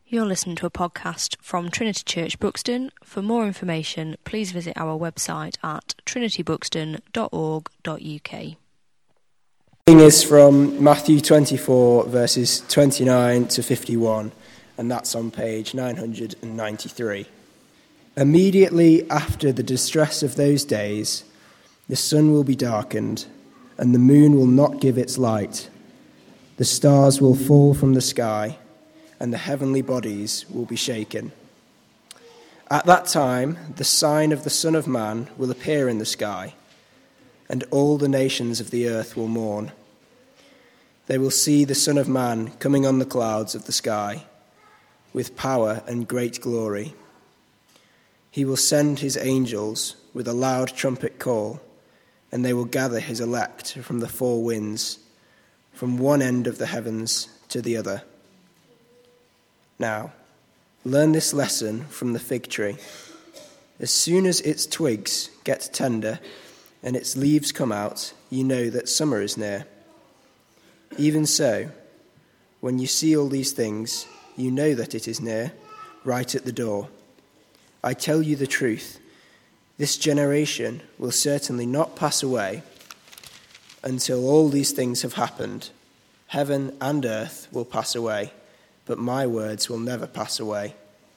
You're listening to a podcast from Trinity Church Buxton. For more information, please visit our website at trinitybuxton.org.uk. The reading is from Matthew 24, verses 29 to 51, and that's on page 993. Immediately after the distress of those days, the sun will be darkened, and the moon will not give its light. The stars will fall from the sky, and the heavenly bodies will be shaken. At that time, the sign of the Son of Man will appear in the sky, and all the nations of the earth will mourn. They will see the Son of Man coming on the clouds of the sky, with power and great glory. He will send his angels with a loud trumpet call, and they will gather his elect from the four winds, from one end of the heavens to the other. Now, learn this lesson from the fig tree. As soon as its twigs get tender and its leaves come out, you know that summer is near. Even so, when you see all these things, you know that it is near, right at the door. I tell you the truth, this generation will certainly not pass away until all these things have happened. Heaven and earth will pass away, but my words will never pass away.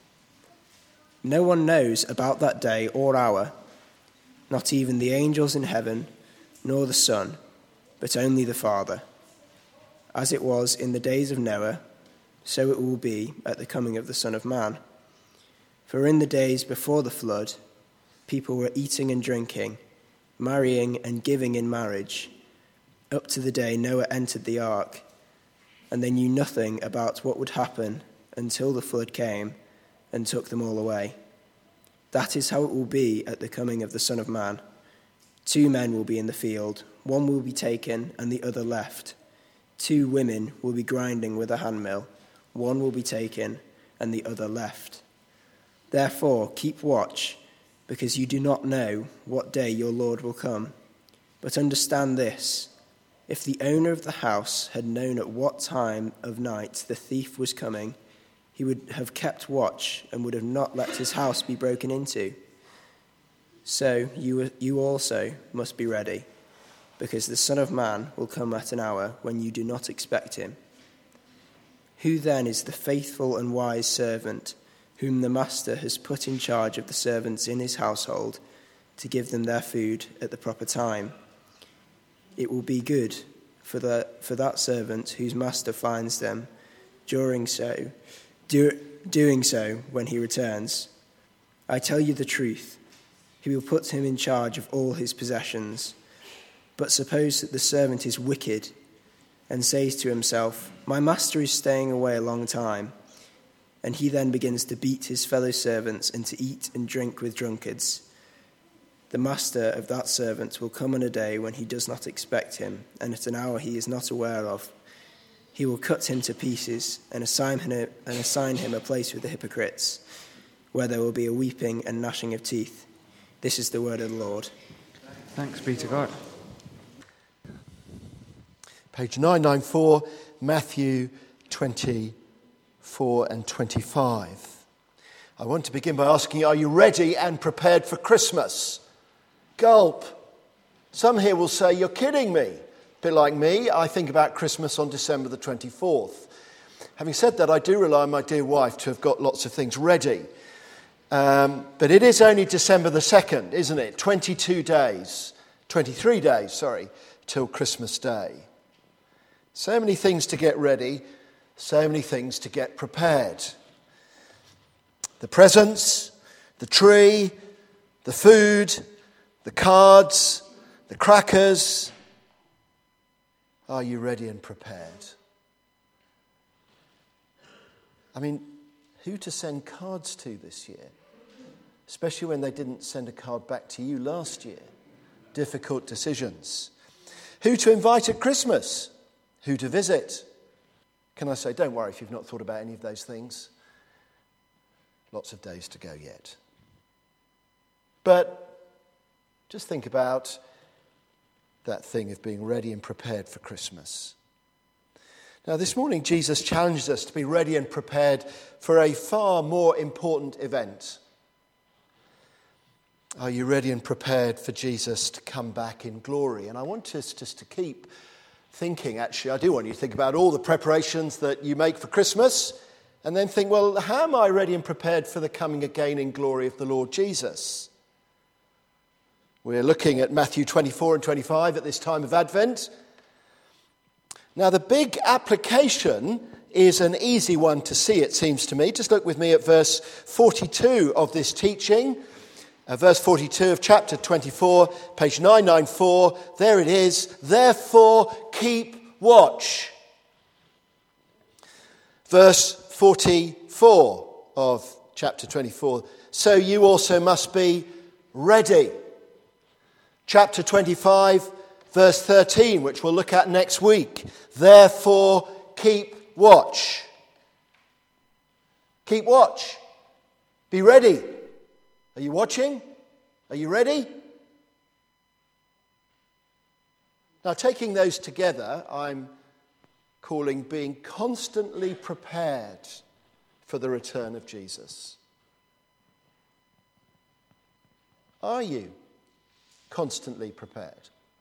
No one knows about that day or hour, not even the angels in heaven, nor the Son, but only the Father. As it was in the days of Noah, so it will be at the coming of the Son of Man. For in the days before the flood, people were eating and drinking, marrying and giving in marriage, up to the day Noah entered the ark, and they knew nothing about what would happen until the flood came and took them all away. That is how it will be at the coming of the Son of Man. 2 men will be in the field, one will be taken and the other left. 2 women will be grinding with a handmill, one will be taken and the other left. Therefore, keep watch, because you do not know what day your Lord will come. But understand this, if the owner of the house had known at what time of night the thief was coming, he would have kept watch and would have not let his house be broken into. So you also must be ready, because the Son of Man will come at an hour when you do not expect him. Who then is the faithful and wise servant whom the master has put in charge of the servants in his household to give them their food at the proper time? It will be good for that servant whose master finds them doing so when he returns. I tell you the truth, he will put him in charge of all his possessions. But suppose that the servant is wicked and says to himself, my master is staying away a long time, and he then begins to beat his fellow servants and to eat and drink with drunkards. The master of that servant will come on a day when he does not expect him, and at an hour he is not aware of. He will cut him to pieces and assign him a place with the hypocrites, where there will be a weeping and gnashing of teeth. This is the word of the Lord. Thanks be to God. Page 994, Matthew 24 and 25. I want to begin by asking, are you ready and prepared for Christmas? Gulp. Some here will say, you're kidding me. A bit like me, I think about Christmas on December the 24th. Having said that, I do rely on my dear wife to have got lots of things ready. But it is only December the 2nd, isn't it? 23 days, till Christmas Day. So many things to get ready, so many things to get prepared. The presents, the tree, the food, the cards, the crackers. Are you ready and prepared? I mean, who to send cards to this year? Especially when they didn't send a card back to you last year. Difficult decisions. Who to invite at Christmas? Who to visit? Can I say, don't worry if you've not thought about any of those things. Lots of days to go yet. But just think about that thing of being ready and prepared for Christmas. Now, this morning, Jesus challenged us to be ready and prepared for a far more important event. Are you ready and prepared for Jesus to come back in glory? And I want us just to keep thinking, actually, I do want you to think about all the preparations that you make for Christmas, and then think, well, how am I ready and prepared for the coming again in glory of the Lord Jesus? We're looking at Matthew 24 and 25 at this time of Advent. Now, the big application is an easy one to see, it seems to me. Just look with me at verse 42 of this teaching. Verse 42 of chapter 24, page 994. There it is. Therefore, keep watch. Verse 44 of chapter 24. So you also must be ready. Chapter 25, verse 13, which we'll look at next week. Therefore, keep watch. Keep watch. Be ready. Are you watching? Are you ready? Now, taking those together, I'm calling being constantly prepared for the return of Jesus. Are you constantly prepared?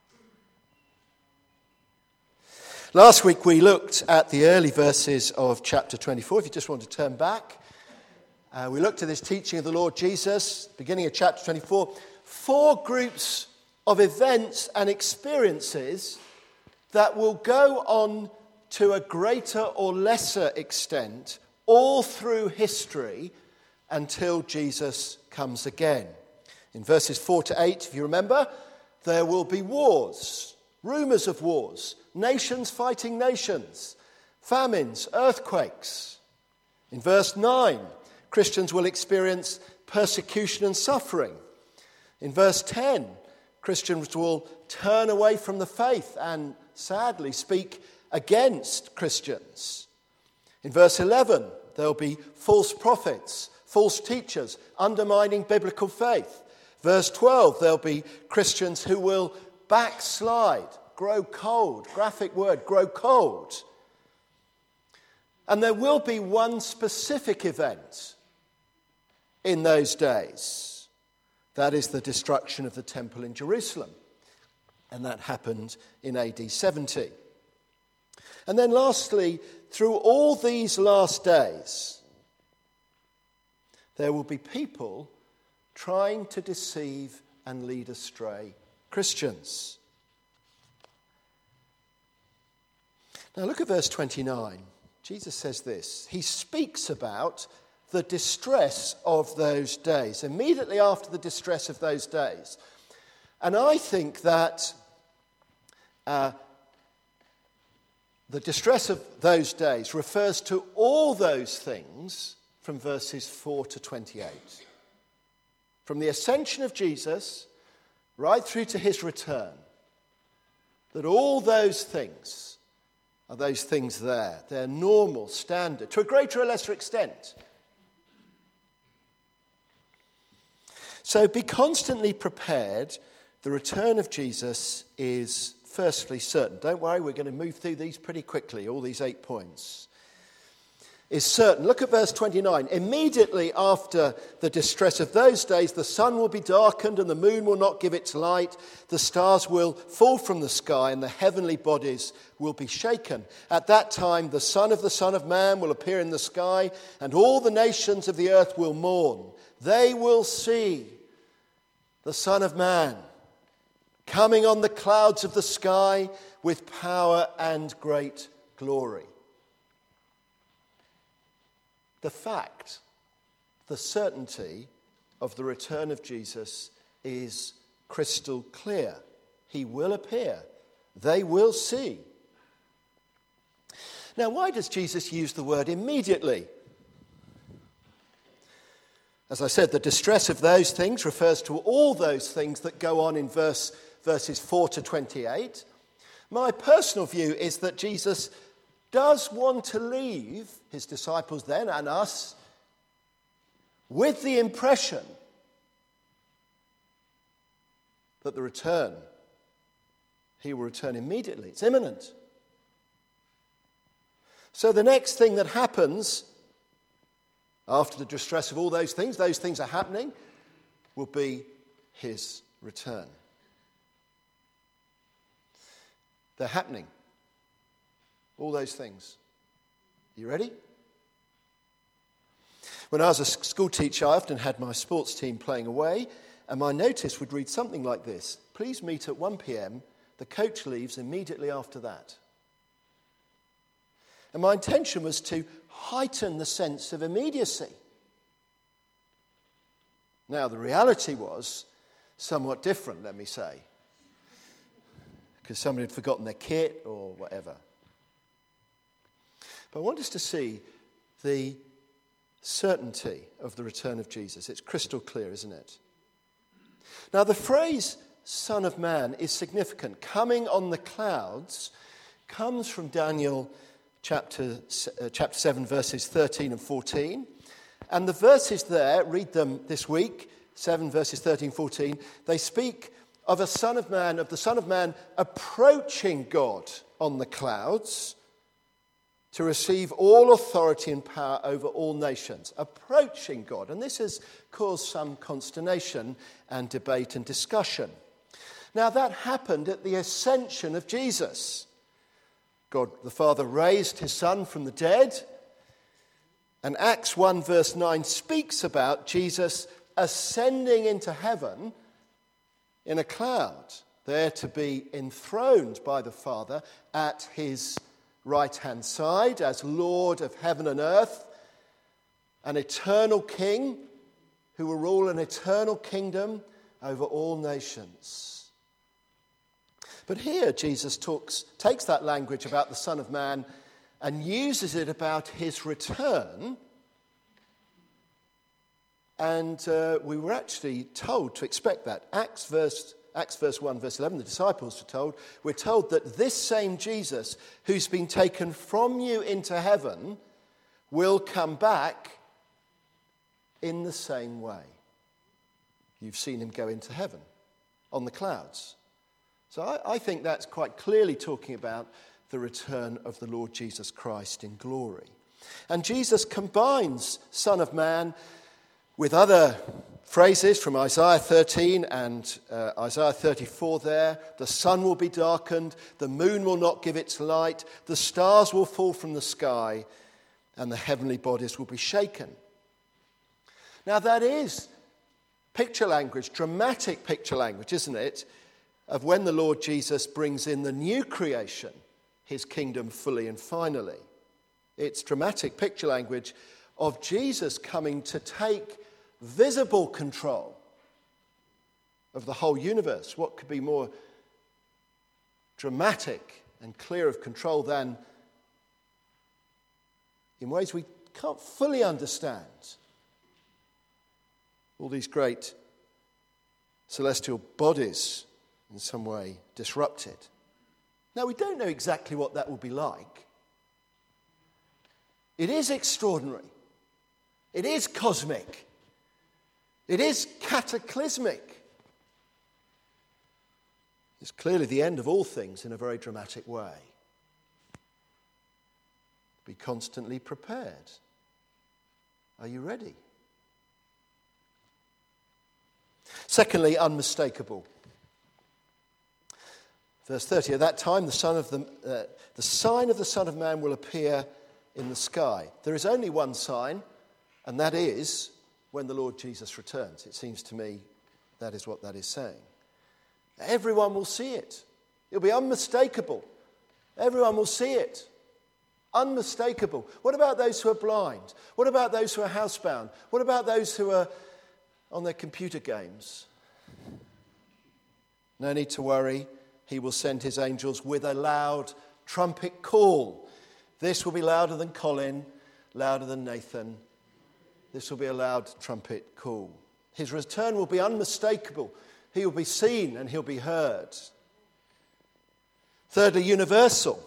Last week we looked at the early verses of chapter 24. If you just want to turn back, we looked at this teaching of the Lord Jesus, beginning of chapter 24. 4 groups of events and experiences that will go on to a greater or lesser extent all through history until Jesus comes again. In verses 4 to 8, if you remember, there will be wars, rumours of wars, nations fighting nations, famines, earthquakes. In verse 9, Christians will experience persecution and suffering. In verse 10, Christians will turn away from the faith and sadly speak against Christians. In verse 11, there'll be false prophets, false teachers undermining biblical faith. Verse 12, there'll be Christians who will backslide, grow cold, graphic word, grow cold. And there will be one specific event in those days. That is the destruction of the temple in Jerusalem. And that happened in AD 70. And then lastly, through all these last days, there will be people trying to deceive and lead astray Christians. Now look at verse 29. Jesus says this. He speaks about the distress of those days, immediately after the distress of those days. And I think that the distress of those days refers to all those things from verses 4 to 28. From the ascension of Jesus right through to his return, that all those things are those things there. They're normal, standard, to a greater or lesser extent. So be constantly prepared. The return of Jesus is firstly certain. Don't worry, we're going to move through these pretty quickly, all these 8 points. Is certain. Look at verse 29. Immediately after the distress of those days, the sun will be darkened and the moon will not give its light. The stars will fall from the sky and the heavenly bodies will be shaken. At that time, the Son of Man will appear in the sky and all the nations of the earth will mourn. They will see the Son of Man coming on the clouds of the sky with power and great glory. The fact, the certainty of the return of Jesus is crystal clear. He will appear. They will see. Now, why does Jesus use the word immediately? As I said, the distress of those things refers to all those things that go on in verses 4 to 28. My personal view is that Jesus does want to leave his disciples then and us with the impression that he will return immediately. It's imminent. So the next thing that happens after the distress of all those things are happening, will be his return. They're happening. All those things. You ready? When I was a school teacher, I often had my sports team playing away, and my notice would read something like this: please meet at 1 p.m. The coach leaves immediately after that. And my intention was to heighten the sense of immediacy. Now, the reality was somewhat different, let me say, because somebody had forgotten their kit or whatever. But I want us to see the certainty of the return of Jesus. It's crystal clear, isn't it? Now, the phrase Son of Man is significant. Coming on the clouds comes from Daniel chapter 7, verses 13 and 14. And the verses there, read them this week, 7 verses 13, 14, they speak of a Son of Man, of the Son of Man approaching God on the clouds to receive all authority and power over all nations. Approaching God. And this has caused some consternation and debate and discussion. Now, that happened at the ascension of Jesus. God the Father raised his Son from the dead, and Acts 1 verse 9 speaks about Jesus ascending into heaven in a cloud, there to be enthroned by the Father at his right-hand side as Lord of heaven and earth, an eternal King who will rule an eternal kingdom over all nations. But here Jesus takes that language about the Son of Man and uses it about his return. And we were actually told to expect that. Acts verse 1, verse 11, the disciples we're told that this same Jesus who's been taken from you into heaven will come back in the same way. You've seen him go into heaven on the clouds. So I think that's quite clearly talking about the return of the Lord Jesus Christ in glory. And Jesus combines Son of Man with other phrases from Isaiah 13 and Isaiah 34 there. The sun will be darkened, the moon will not give its light, the stars will fall from the sky, and the heavenly bodies will be shaken. Now that is picture language, dramatic picture language, isn't it? Of when the Lord Jesus brings in the new creation, his kingdom fully and finally. It's dramatic picture language of Jesus coming to take visible control of the whole universe. What could be more dramatic and clear of control than, in ways we can't fully understand, all these great celestial bodies in some way disrupted. Now, we don't know exactly what that will be like. It is extraordinary. It is cosmic. It is cataclysmic. It's clearly the end of all things in a very dramatic way. Be constantly prepared. Are you ready? Secondly, unmistakable. Verse 30, at that time the sign of the Son of Man will appear in the sky. There is only one sign, and that is when the Lord Jesus returns. It seems to me that is what that is saying. Everyone will see it. It'll be unmistakable. Everyone will see it. Unmistakable. What about those who are blind? What about those who are housebound? What about those who are on their computer games? No need to worry. He will send his angels with a loud trumpet call. This will be louder than Colin, louder than Nathan. This will be a loud trumpet call. His return will be unmistakable. He will be seen and he'll be heard. Thirdly, universal.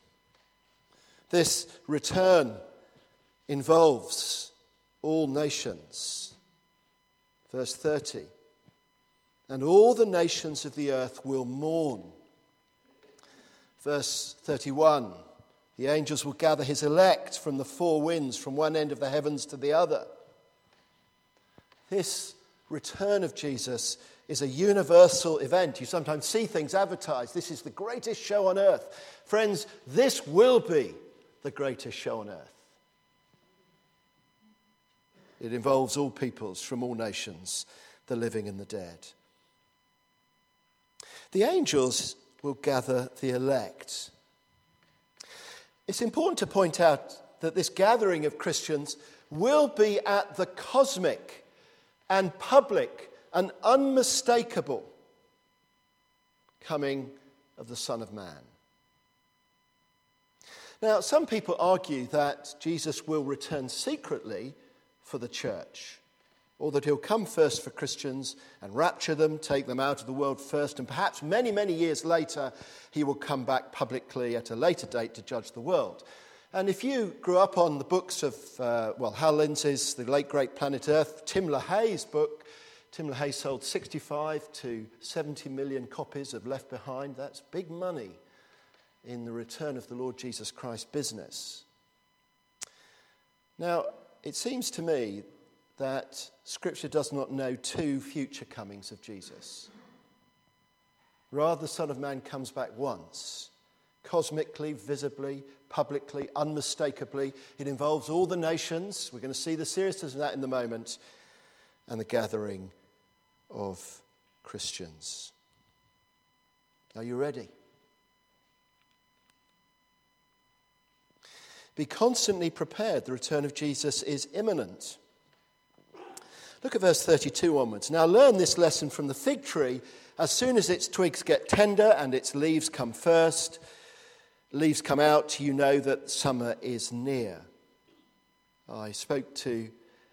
This return involves all nations. Verse 30. And all the nations of the earth will mourn. Verse 31, The angels will gather his elect from the four winds, from one end of the heavens to the other. This return of Jesus is a universal event. You sometimes see things advertised. This is the greatest show on earth. Friends, this will be the greatest show on earth. It involves all peoples from all nations, the living and the dead. The angels will gather the elect. It's important to point out that this gathering of Christians will be at the cosmic and public and unmistakable coming of the Son of Man. Now, some people argue that Jesus will return secretly for the church, or that he'll come first for Christians and rapture them, take them out of the world first, and perhaps many, many years later, he will come back publicly at a later date to judge the world. And if you grew up on the books of, Hal Lindsey's The Late Great Planet Earth, Tim LaHaye's book, Tim LaHaye sold 65 to 70 million copies of Left Behind. That's big money in the return of the Lord Jesus Christ business. Now, it seems to me that Scripture does not know two future comings of Jesus. Rather, the Son of Man comes back once, cosmically, visibly, publicly, unmistakably. It involves all the nations. We're going to see the seriousness of that in a moment, and the gathering of Christians. Are you ready? Be constantly prepared. The return of Jesus is imminent. Look at verse 32 onwards. Now learn this lesson from the fig tree. As soon as its twigs get tender and its leaves come out, you know that summer is near. I spoke to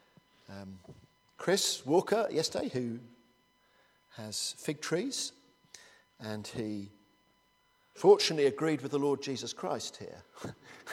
Chris Walker yesterday, who has fig trees, and he fortunately agreed with the Lord Jesus Christ here.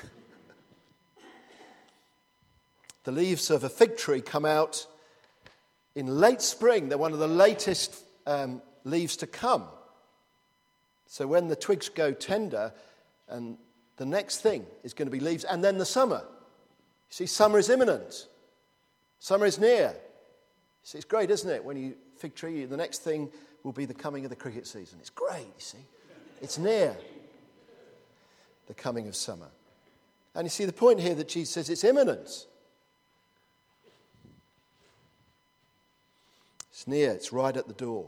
The leaves of a fig tree come out in late spring. They're one of the latest leaves to come. So when the twigs go tender, and the next thing is going to be leaves, and then the summer. You see, summer is imminent. Summer is near. You see, it's great, isn't it? When you fig tree, the next thing will be the coming of the cricket season. It's great, you see. It's near. The coming of summer. And you see the point here that Jesus says it's imminent. It's near, it's right at the door.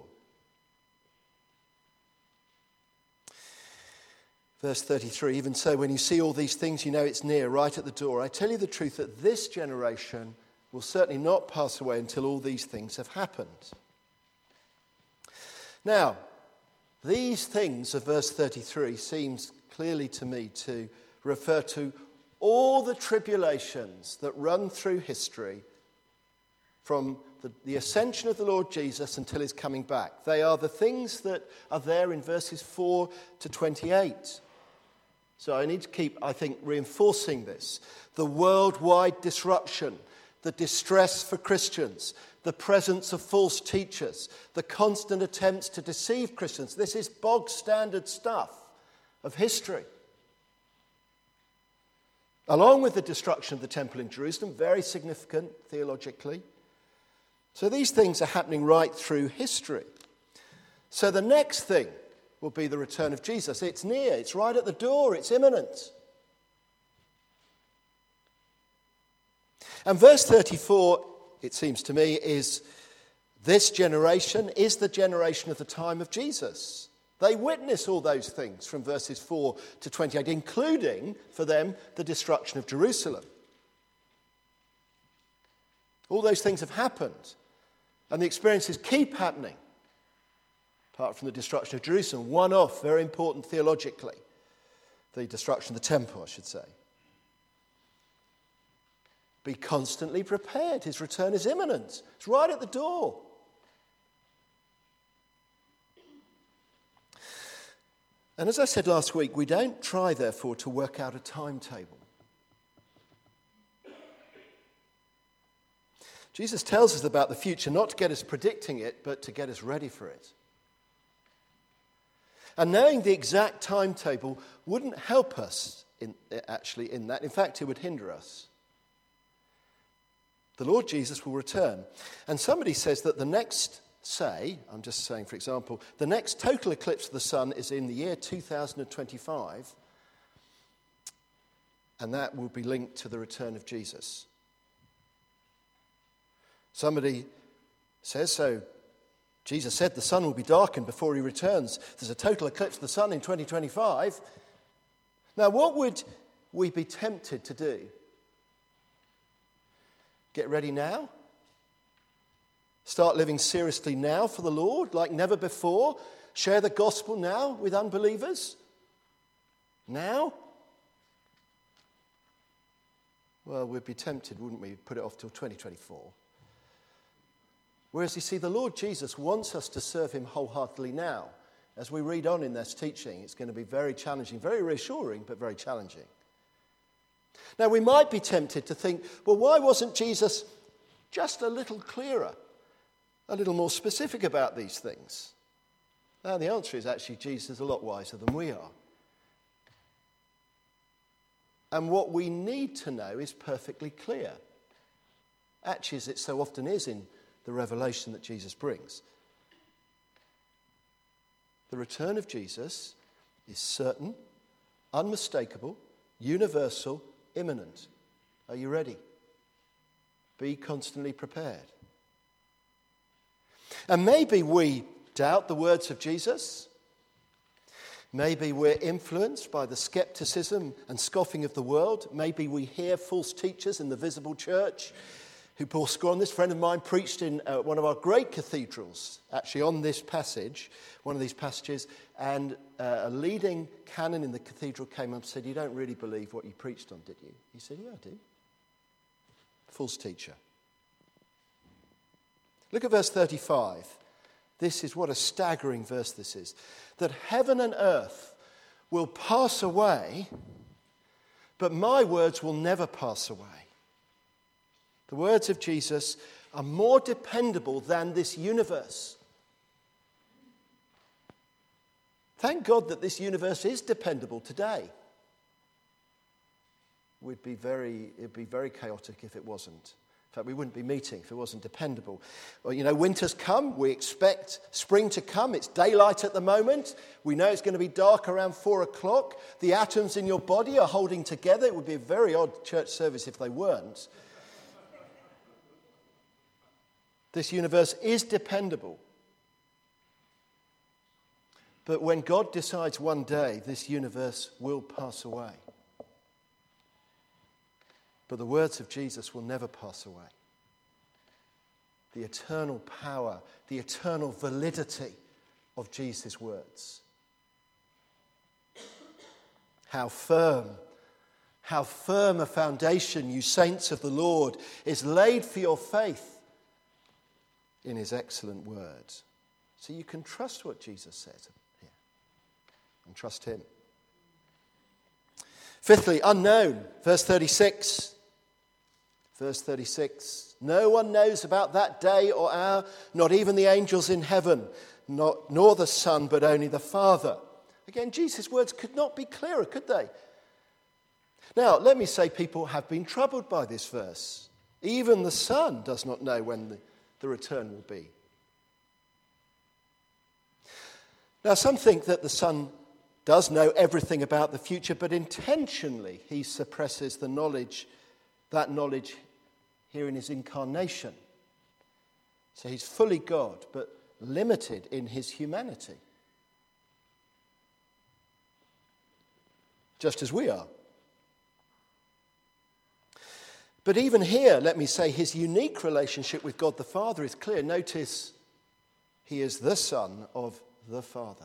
Verse 33, even so, when you see all these things, you know it's near, right at the door. I tell you the truth that this generation will certainly not pass away until all these things have happened. Now, these things of verse 33 seems clearly to me to refer to all the tribulations that run through history from the ascension of the Lord Jesus until his coming back. They are the things that are there in verses 4 to 28. So I need to keep, I think, reinforcing this. The worldwide disruption, the distress for Christians, the presence of false teachers, the constant attempts to deceive Christians. This is bog standard stuff of history. Along with the destruction of the temple in Jerusalem, very significant theologically. So these things are happening right through history. So the next thing will be the return of Jesus. It's near, it's right at the door, it's imminent. And verse 34, it seems to me, is this generation is the generation of the time of Jesus. They witness all those things from verses 4 to 28, including, for them, the destruction of Jerusalem. All those things have happened, and the experiences keep happening, apart from the destruction of Jerusalem. One off, very important theologically, the destruction of the temple, I should say. Be constantly prepared. His return is imminent. It's right at the door. And as I said last week, we don't try, therefore, to work out a timetable. Jesus tells us about the future not to get us predicting it, but to get us ready for it. And knowing the exact timetable wouldn't help us in that. In fact, it would hinder us. The Lord Jesus will return. And somebody says that I'm just saying, for example, the next total eclipse of the sun is in the year 2025, and that will be linked to the return of Jesus. Somebody says, so Jesus said the sun will be darkened before he returns. There's a total eclipse of the sun in 2025. Now, what would we be tempted to do? Get ready now? Start living seriously now for the Lord like never before? Share the gospel now with unbelievers? Now? Well, we'd be tempted, wouldn't we? Put it off till 2024. Whereas you see, the Lord Jesus wants us to serve him wholeheartedly now. As we read on in this teaching, it's going to be very challenging, very reassuring, but very challenging. Now, we might be tempted to think, well, why wasn't Jesus just a little clearer, a little more specific about these things? Now, the answer is actually Jesus is a lot wiser than we are. And what we need to know is perfectly clear. Actually, as it so often is in the revelation that Jesus brings. The return of Jesus is certain, unmistakable, universal, imminent. Are you ready? Be constantly prepared. And maybe we doubt the words of Jesus. Maybe we're influenced by the skepticism and scoffing of the world. Maybe we hear false teachers in the visible church who pour scorn. This friend of mine preached in one of our great cathedrals, actually on this passage, one of these passages, and a leading canon in the cathedral came up and said, "You don't really believe what you preached on, did you?" He said, "Yeah, I do." False teacher. Look at verse 35. This is what a staggering verse this is. That heaven and earth will pass away, but my words will never pass away. The words of Jesus are more dependable than this universe. Thank God that this universe is dependable today. It'd be very chaotic if it wasn't. In fact, we wouldn't be meeting if it wasn't dependable. Well, winter's come. We expect spring to come. It's daylight at the moment. We know it's going to be dark around 4 o'clock. The atoms in your body are holding together. It would be a very odd church service if they weren't. This universe is dependable. But when God decides one day, this universe will pass away. But the words of Jesus will never pass away. The eternal power, the eternal validity of Jesus' words. How firm a foundation, you saints of the Lord, is laid for your faith in his excellent word. So you can trust what Jesus says here and trust him. Fifthly, unknown. Verse 36. Verse 36. No one knows about that day or hour, not even the angels in heaven, nor the Son, but only the Father. Again, Jesus' words could not be clearer, could they? Now, let me say people have been troubled by this verse. Even the Son does not know when the return will be. Now, some think that the Son does know everything about the future, but intentionally he suppresses that knowledge here in his incarnation. So he's fully God, but limited in his humanity. Just as we are. But even here, let me say, his unique relationship with God the Father is clear. Notice, he is the Son of the Father.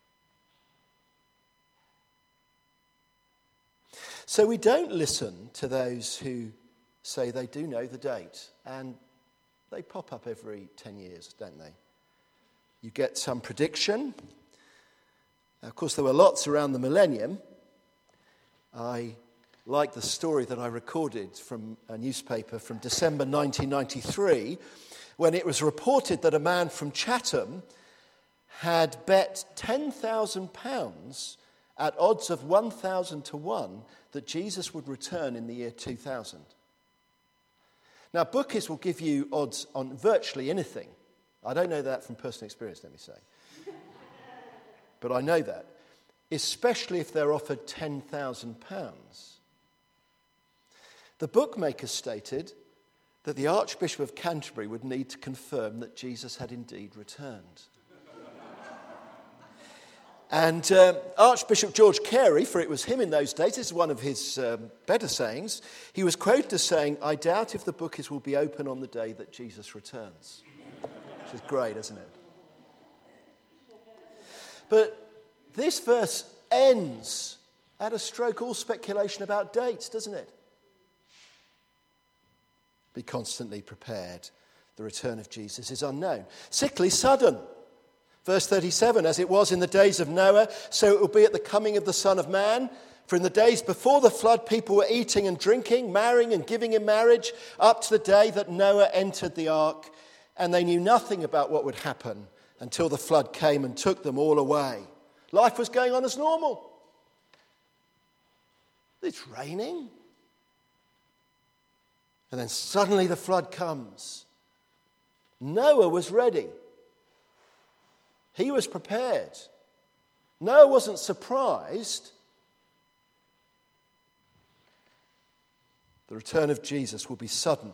So we don't listen to those who say they do know the date. And they pop up every 10 years, don't they? You get some prediction. Now, of course, there were lots around the millennium. I like the story that I recorded from a newspaper from December 1993, when it was reported that a man from Chatham had bet £10,000 at odds of 1,000 to 1 that Jesus would return in the year 2000. Now, bookies will give you odds on virtually anything. I don't know that from personal experience, let me say. But I know that, especially if they're offered £10,000. The bookmakers stated that the Archbishop of Canterbury would need to confirm that Jesus had indeed returned. And Archbishop George Carey, for it was him in those days, this is one of his better sayings, he was quoted as saying, "I doubt if the bookies will be open on the day that Jesus returns." Which is great, isn't it? But this verse ends at a stroke all speculation about dates, doesn't it? Be constantly prepared. The return of Jesus is unknown. Sickly sudden. Verse 37, as it was in the days of Noah, so it will be at the coming of the Son of Man. For in the days before the flood, people were eating and drinking, marrying and giving in marriage, up to the day that Noah entered the ark. And they knew nothing about what would happen until the flood came and took them all away. Life was going on as normal. It's raining. And then suddenly the flood comes. Noah was ready. He was prepared. Noah wasn't surprised. The return of Jesus will be sudden.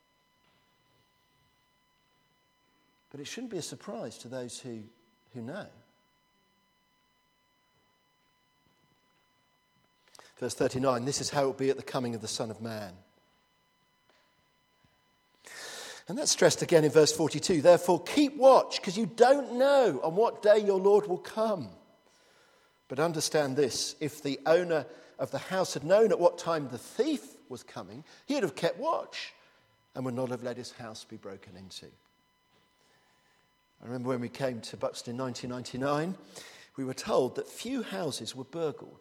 But it shouldn't be a surprise to those who know. Verse 39, this is how it will be at the coming of the Son of Man. And that's stressed again in verse 42. Therefore, keep watch, because you don't know on what day your Lord will come. But understand this, if the owner of the house had known at what time the thief was coming, he would have kept watch and would not have let his house be broken into. I remember when we came to Buxton in 1999, we were told that few houses were burgled.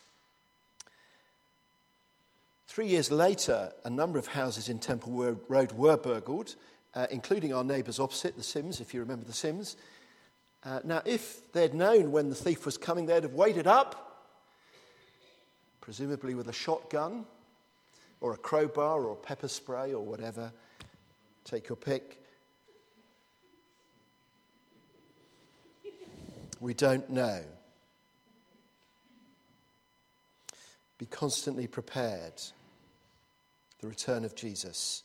3 years later, a number of houses in Temple Road were burgled, including our neighbours opposite, the Sims, if you remember the Sims. Now, if they'd known when the thief was coming, they'd have waited up, presumably with a shotgun or a crowbar or pepper spray or whatever. Take your pick. We don't know. Be constantly prepared. The return of Jesus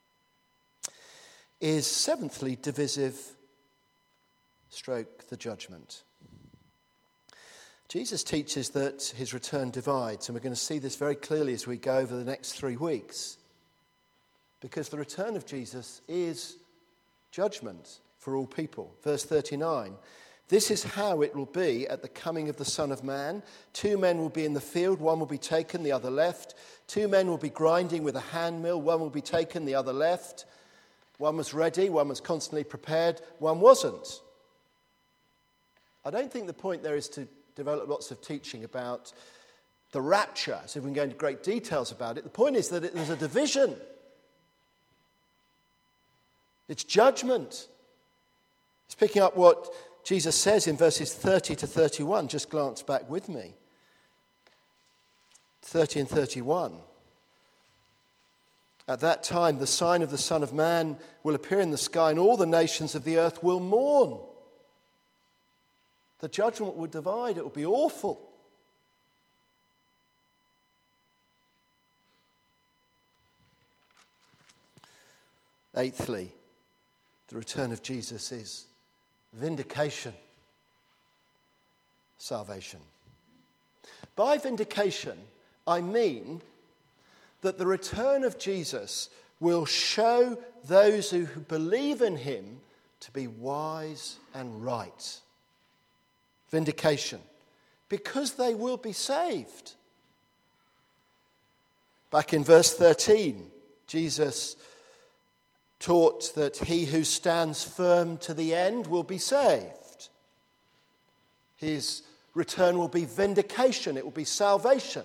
is seventhly divisive stroke the judgment. Jesus teaches that his return divides, and we're going to see this very clearly as we go over the next 3 weeks, because the return of Jesus is judgment for all people. Verse 39, this is how it will be at the coming of the Son of Man. 2 men will be in the field, one will be taken, the other left. 2 men will be grinding with a handmill, one will be taken, the other left. One was ready, one was constantly prepared, one wasn't. I don't think the point there is to develop lots of teaching about the rapture, so if we can go into great details about it. The point is that there's a division. It's judgment. It's picking up what Jesus says in verses 30 to 31. Just glance back with me. 30 and 31. At that time, the sign of the Son of Man will appear in the sky, and all the nations of the earth will mourn. The judgment will divide. It will be awful. Eighthly, the return of Jesus is vindication, salvation. By vindication, I mean that the return of Jesus will show those who believe in him to be wise and right. Vindication. Because they will be saved. Back in verse 13, Jesus taught that he who stands firm to the end will be saved. His return will be vindication. It will be salvation.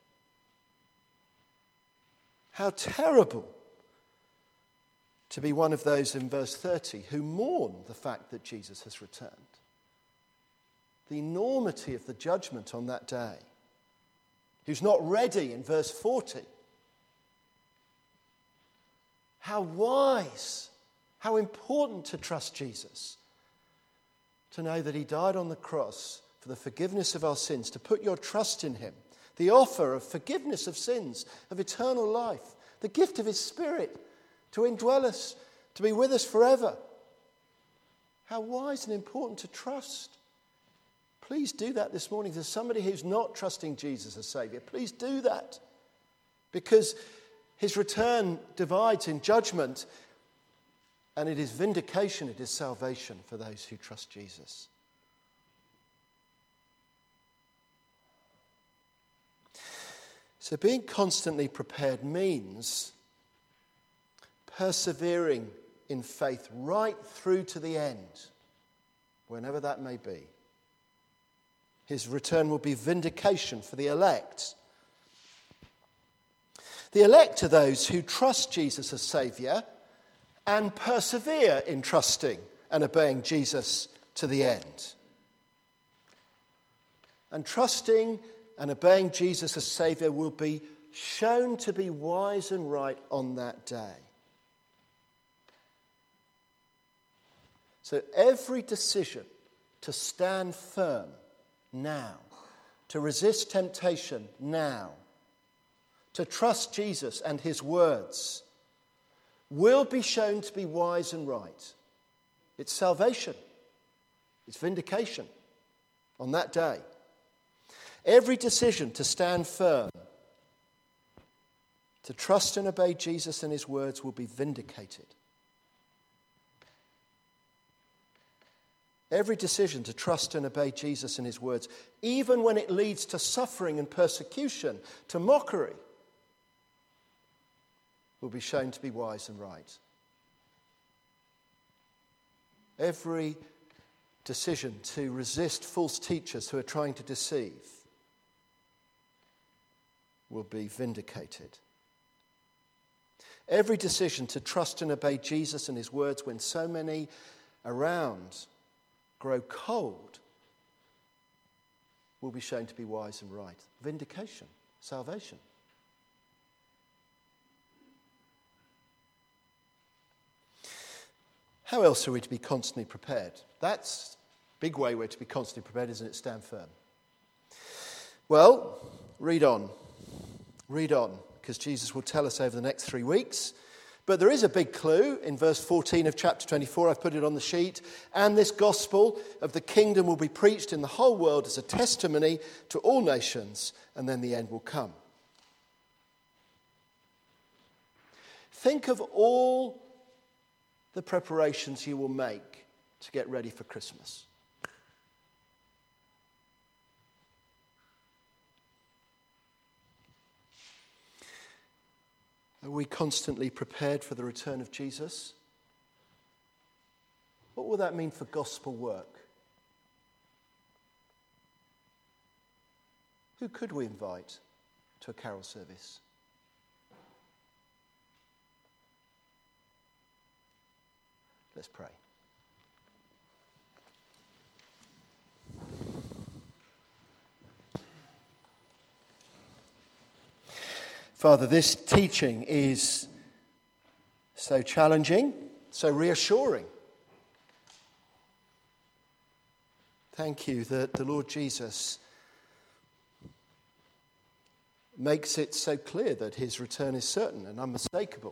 How terrible to be one of those in verse 30 who mourn the fact that Jesus has returned. the enormity of the judgment on that day, who's not ready in verse 40. How wise, how important to trust Jesus, to know that he died on the cross for the forgiveness of our sins, to put your trust in him, the offer of forgiveness of sins, of eternal life, the gift of his Spirit to indwell us, to be with us forever. How wise and important to trust. Please do that this morning. If there's somebody who's not trusting Jesus as Saviour, please do that. Because his return divides in judgment, and it is vindication, it is salvation for those who trust Jesus. So being constantly prepared means persevering in faith right through to the end, whenever that may be. His return will be vindication for the elect. The elect are those who trust Jesus as Saviour and persevere in trusting and obeying Jesus to the end. And trusting and obeying Jesus as Saviour will be shown to be wise and right on that day. So every decision to stand firm now, to resist temptation now, to trust Jesus and his words, will be shown to be wise and right. It's salvation. It's vindication on that day. Every decision to stand firm, to trust and obey Jesus and his words will be vindicated. Every decision to trust and obey Jesus and his words, even when it leads to suffering and persecution, to mockery, will be shown to be wise and right. Every decision to resist false teachers who are trying to deceive will be vindicated. Every decision to trust and obey Jesus and his words when so many around grow cold will be shown to be wise and right. Vindication, salvation. How else are we to be constantly prepared? That's a big way we're to be constantly prepared, isn't it? Stand firm. Well, read on. Read on, because Jesus will tell us over the next 3 weeks. But there is a big clue in verse 14 of chapter 24. I've put it on the sheet. And this gospel of the kingdom will be preached in the whole world as a testimony to all nations, and then the end will come. Think of all the preparations you will make to get ready for Christmas. Are we constantly prepared for the return of Jesus? What will that mean for gospel work? Who could we invite to a carol service? Let's pray. Father, this teaching is so challenging, so reassuring. Thank you that the Lord Jesus makes it so clear that his return is certain and unmistakable.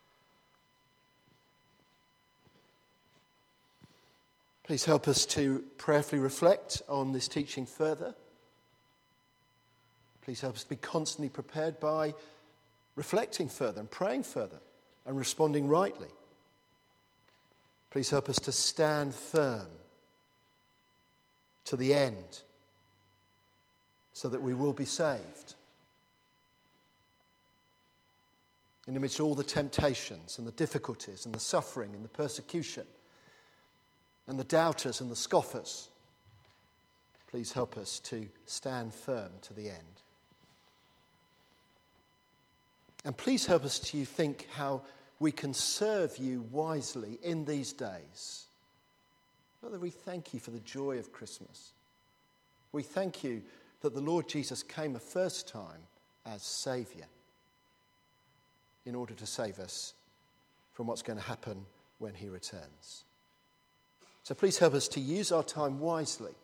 Please help us to prayerfully reflect on this teaching further. Please help us to be constantly prepared by reflecting further and praying further and responding rightly. Please help us to stand firm to the end so that we will be saved. In amidst all the temptations and the difficulties and the suffering and the persecution and the doubters and the scoffers, please help us to stand firm to the end. And please help us to think how we can serve you wisely in these days. Father, we thank you for the joy of Christmas. We thank you that the Lord Jesus came a first time as Saviour in order to save us from what's going to happen when he returns. So please help us to use our time wisely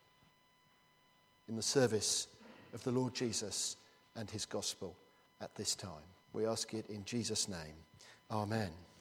in the service of the Lord Jesus and his gospel at this time. We ask it in Jesus' name. Amen.